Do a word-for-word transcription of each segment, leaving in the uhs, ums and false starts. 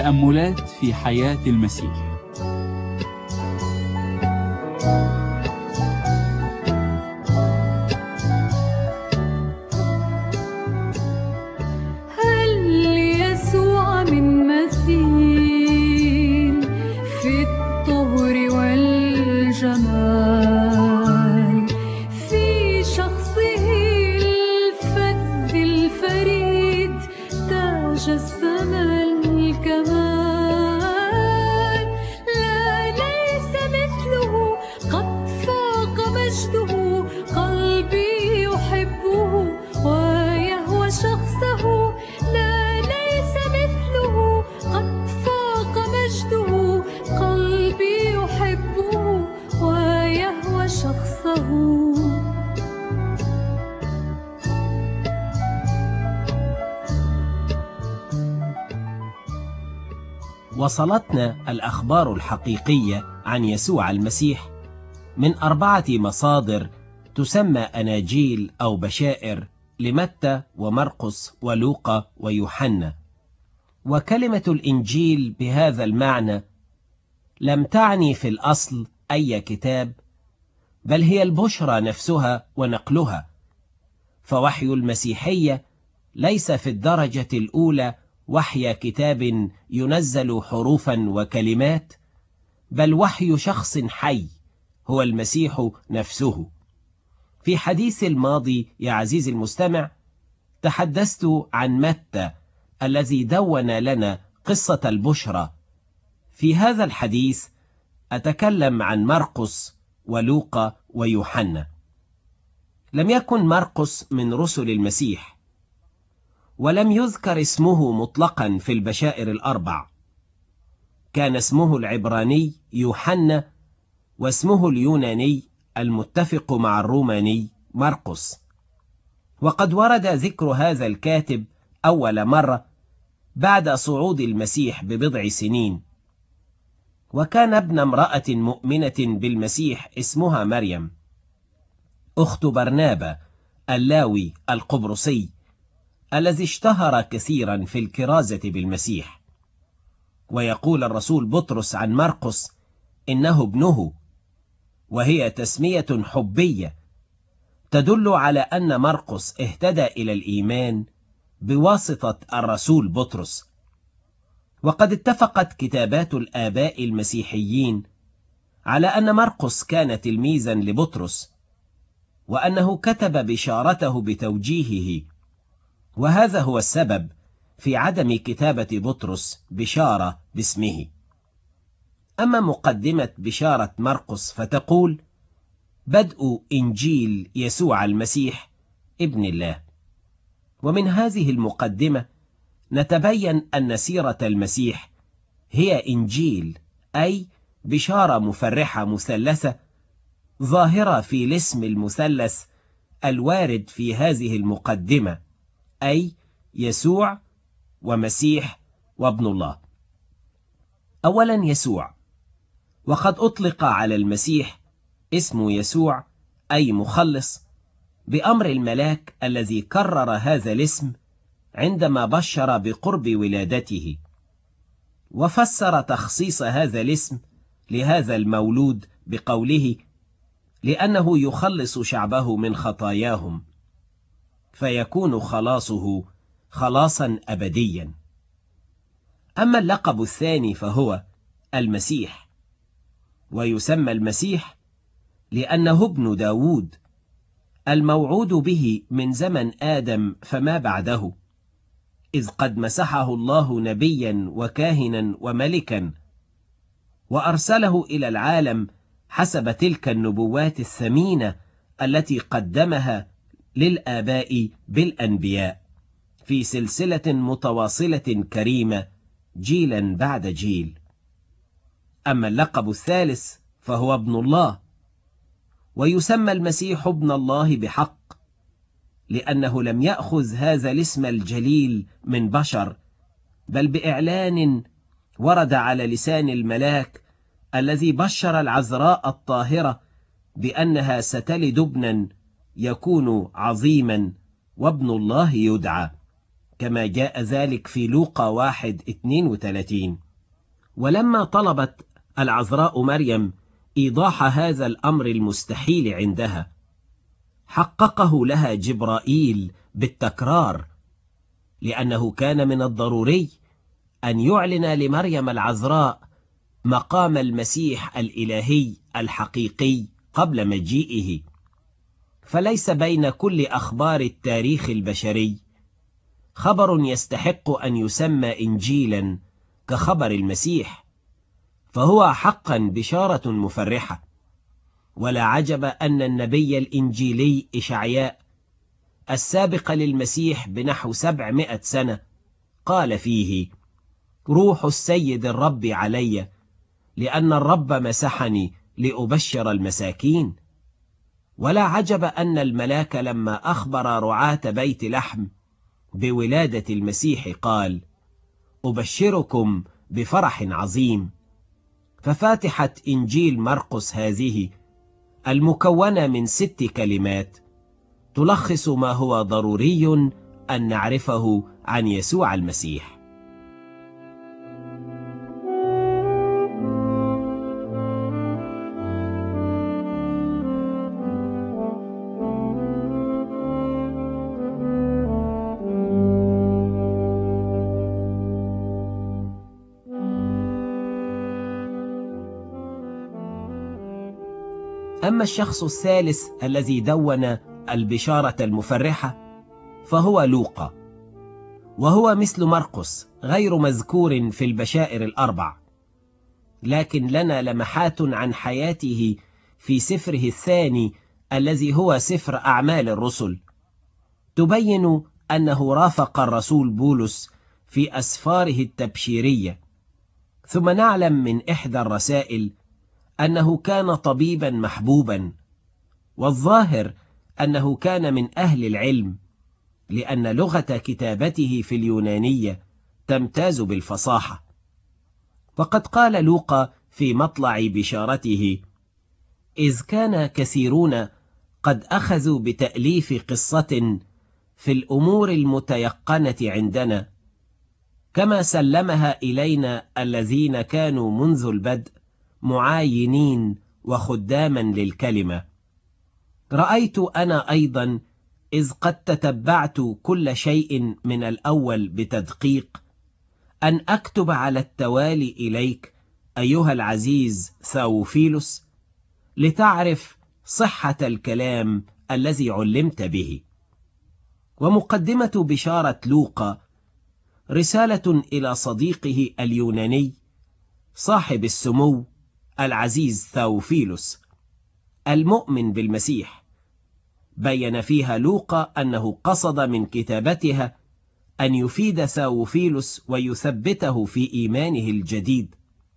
تأملات في حياة المسيح. هل يسوع من مثيل في الطهر والجمال، في شخصه الفذ الفريد تاج السما الكمال، لا ليس مثله قد فاق مجده، قلبي يحبه ويهوى شخصه، لا ليس مثله قد فاق مجده، قلبي يحبه ويهوى شخصه. وصلتنا الأخبار الحقيقية عن يسوع المسيح من أربعة مصادر تسمى أناجيل أو بشائر لمتى ومرقس ولوقا ويوحنا. وكلمة الإنجيل بهذا المعنى لم تعني في الأصل أي كتاب، بل هي البشرى نفسها ونقلها. فوحي المسيحية ليس في الدرجة الأولى وحي كتاب ينزل حروفا وكلمات، بل وحي شخص حي هو المسيح نفسه. في حديث الماضي يا عزيزي المستمع تحدثت عن متى الذي دون لنا قصة البشرى. في هذا الحديث أتكلم عن مرقس ولوقا ويوحنا. لم يكن مرقس من رسل المسيح، ولم يذكر اسمه مطلقا في البشائر الأربع. كان اسمه العبراني يوحنا، واسمه اليوناني المتفق مع الروماني مرقس. وقد ورد ذكر هذا الكاتب أول مرة بعد صعود المسيح ببضع سنين، وكان ابن امرأة مؤمنة بالمسيح اسمها مريم أخت برنابا اللاوي القبرصي، الذي اشتهر كثيرا في الكرازة بالمسيح. ويقول الرسول بطرس عن مرقس إنه ابنه، وهي تسمية حبية تدل على أن مرقس اهتدى إلى الإيمان بواسطة الرسول بطرس. وقد اتفقت كتابات الآباء المسيحيين على أن مرقس كان تلميذا لبطرس، وأنه كتب بشارته بتوجيهه، وهذا هو السبب في عدم كتابة بطرس بشارة باسمه. أما مقدمة بشارة مرقس فتقول: بدء إنجيل يسوع المسيح ابن الله. ومن هذه المقدمة نتبين أن سيرة المسيح هي إنجيل، أي بشارة مفرحة مثلثة ظاهرة في الاسم المثلث الوارد في هذه المقدمة، أي يسوع ومسيح وابن الله. أولا يسوع، وقد أطلق على المسيح اسم يسوع أي مخلص بأمر الملاك الذي كرر هذا الاسم عندما بشر بقرب ولادته، وفسر تخصيص هذا الاسم لهذا المولود بقوله: لأنه يخلص شعبه من خطاياهم، فيكون خلاصه خلاصا أبديا. أما اللقب الثاني فهو المسيح، ويسمى المسيح لأنه ابن داود الموعود به من زمن آدم فما بعده، إذ قد مسحه الله نبيا وكاهنا وملكا، وأرسله إلى العالم حسب تلك النبوات الثمينة التي قدمها للآباء بالأنبياء في سلسلة متواصلة كريمة جيلا بعد جيل. أما اللقب الثالث فهو ابن الله، ويسمى المسيح ابن الله بحق، لأنه لم يأخذ هذا الاسم الجليل من بشر، بل بإعلان ورد على لسان الملاك الذي بشر العذراء الطاهرة بأنها ستلد ابنا يكون عظيما وابن الله يدعى. كما جاء ذلك في لوقا واحد اثنين وثلاثين. ولما طلبت العذراء مريم إيضاح هذا الأمر المستحيل عندها، حققه لها جبرائيل بالتكرار، لأنه كان من الضروري أن يعلن لمريم العذراء مقام المسيح الإلهي الحقيقي قبل مجيئه. فليس بين كل أخبار التاريخ البشري خبر يستحق أن يسمى إنجيلا كخبر المسيح، فهو حقا بشارة مفرحة. ولا عجب أن النبي الإنجيلي إشعياء السابق للمسيح بنحو سبعمائة سنة قال فيه: روح السيد الرب علي، لأن الرب مسحني لأبشر المساكين. ولا عجب أن الملاك لما أخبر رعاة بيت لحم بولادة المسيح قال: أبشركم بفرح عظيم. ففاتحة إنجيل مرقس هذه المكونة من ست كلمات تلخص ما هو ضروري أن نعرفه عن يسوع المسيح. أما الشخص الثالث الذي دون البشارة المفرحة فهو لوقا، وهو مثل مرقس غير مذكور في البشائر الأربع، لكن لنا لمحات عن حياته في سفره الثاني الذي هو سفر أعمال الرسل، تبين أنه رافق الرسول بولس في أسفاره التبشيرية. ثم نعلم من إحدى الرسائل أنه كان طبيبا محبوبا، والظاهر أنه كان من أهل العلم، لأن لغة كتابته في اليونانية تمتاز بالفصاحة. وقد قال لوقا في مطلع بشارته: إذ كان كثيرون قد أخذوا بتأليف قصة في الأمور المتيقنة عندنا، كما سلمها إلينا الذين كانوا منذ البدء معاينين وخداما للكلمة، رأيت أنا أيضا إذ قد تتبعت كل شيء من الأول بتدقيق أن أكتب على التوالي إليك أيها العزيز ثاوفيلوس، لتعرف صحة الكلام الذي علمت به. ومقدمة بشارة لوقا رسالة إلى صديقه اليوناني صاحب السمو العزيز ثاوفيلوس المؤمن بالمسيح. بين فيها لوقا أنه قصد من كتابتها أن يفيد ثاوفيلوس ويثبته في إيمانه الجديد،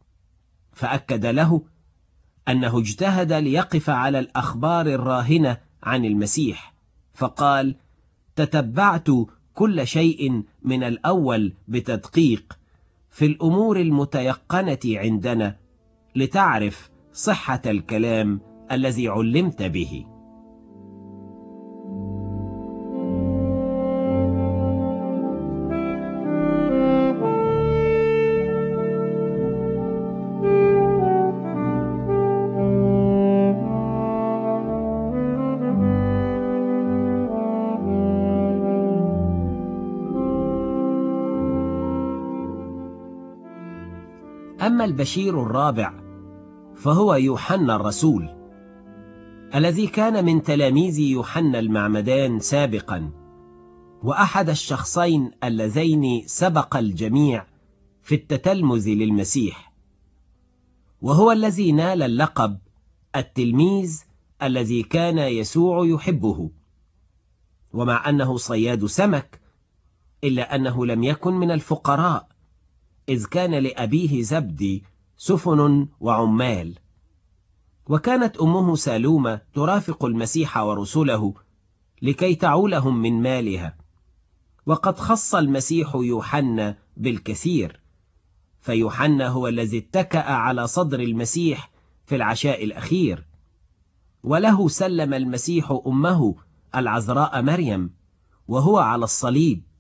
فأكد له أنه اجتهد ليقف على الأخبار الراهنة عن المسيح، فقال: تتبعت كل شيء من الأول بتدقيق في الأمور المتيقنة عندنا، لتعرف صحة الكلام الذي علمت به. أما البشير الرابع فهو يوحنا الرسول، الذي كان من تلاميذ يوحنا المعمدان سابقا، وأحد الشخصين اللذين سبق الجميع في التتلمذ للمسيح، وهو الذي نال اللقب التلميذ الذي كان يسوع يحبه. ومع أنه صياد سمك، إلا أنه لم يكن من الفقراء، إذ كان لأبيه زبدي سفن وعمال. وكانت أمه سالومة ترافق المسيح ورسله لكي تعولهم من مالها. وقد خص المسيح يوحنا بالكثير، فيوحنا هو الذي اتكأ على صدر المسيح في العشاء الأخير، وله سلم المسيح أمه العذراء مريم وهو على الصليب،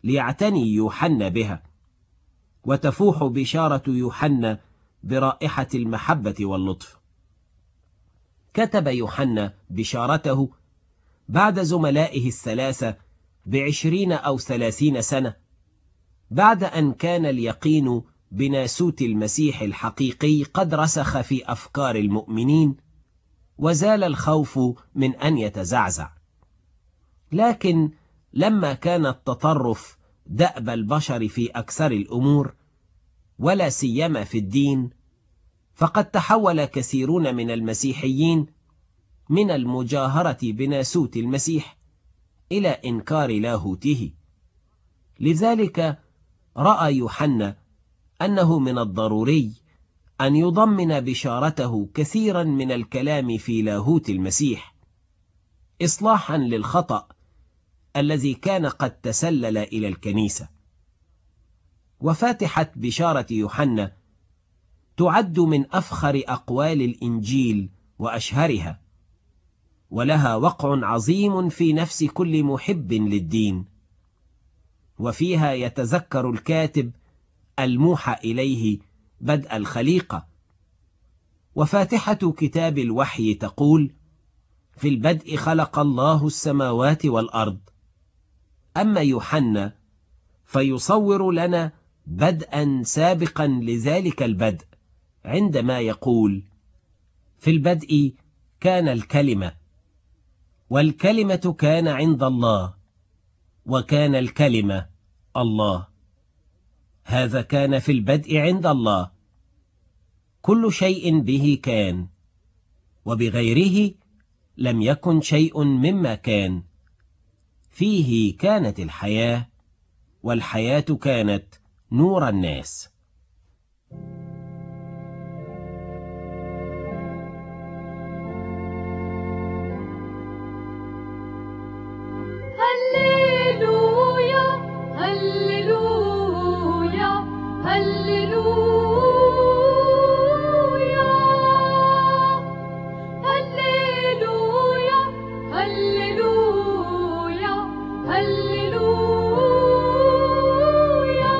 ليعتني يوحنا بها، وتفوح بشارة يوحنا برائحة المحبة واللطف. كتب يوحنا بشارته بعد زملائه الثلاثة بعشرين أو ثلاثين سنة، بعد أن كان اليقين بناسوت المسيح الحقيقي قد رسخ في أفكار المؤمنين، وزال الخوف من أن يتزعزع. لكن لما كان التطرف دأب البشر في أكثر الأمور، ولا سيما في الدين، فقد تحول كثيرون من المسيحيين من المجاهرة بناسوت المسيح إلى إنكار لاهوته. لذلك رأى يوحنا أنه من الضروري أن يضمن بشارته كثيرا من الكلام في لاهوت المسيح، إصلاحا للخطأ الذي كان قد تسلل إلى الكنيسة. وفاتحة بشارة يوحنا تعد من أفخر أقوال الإنجيل وأشهرها، ولها وقع عظيم في نفس كل محب للدين، وفيها يتذكر الكاتب الموحى إليه بدء الخليقة. وفاتحة كتاب الوحي تقول: في البدء خلق الله السماوات والأرض. أما يوحنا فيصور لنا بدءا سابقا لذلك البدء، عندما يقول: في البدء كان الكلمة، والكلمة كان عند الله، وكان الكلمة الله. هذا كان في البدء عند الله. كل شيء به كان، وبغيره لم يكن شيء مما كان. فيه كانت الحياة، والحياة كانت نور الناس. هللويا هللويا هللويا هللويا هللويا هللويا.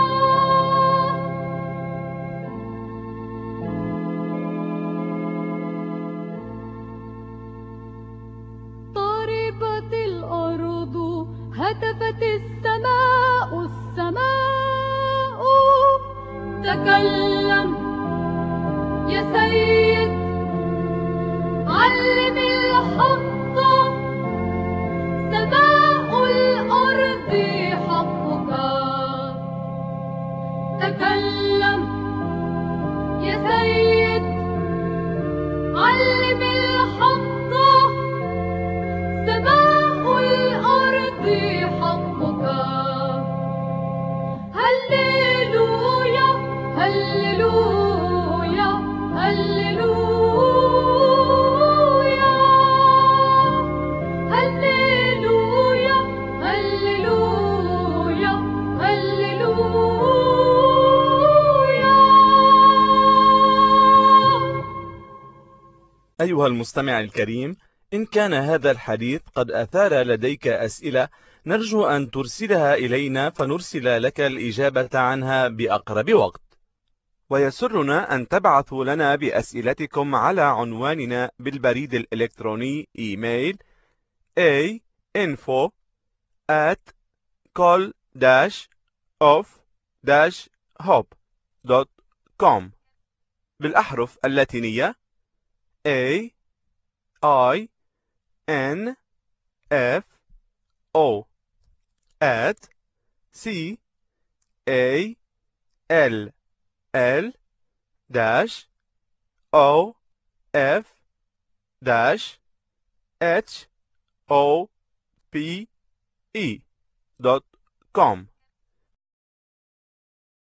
طربت الأرض، هتفت السماء، السماء تكلم يا سيد، علم الحق، سماء الأرض حقك. تكلم يا سيد، علم الحق، سماء الأرض حقك. هللويا هللويا هللويا هللويا هللويا هللويا. أيها المستمع الكريم، إن كان هذا الحديث قد أثار لديك أسئلة، نرجو أن ترسلها إلينا فنرسل لك الإجابة عنها بأقرب وقت. ويسرنا أن تبعثوا لنا بأسئلتكم على عنواننا بالبريد الإلكتروني إيميل a info at col dash of dash hope dot com بالأحرف اللاتينية A I N F O at C A L L dash O F dash H O P E dot com.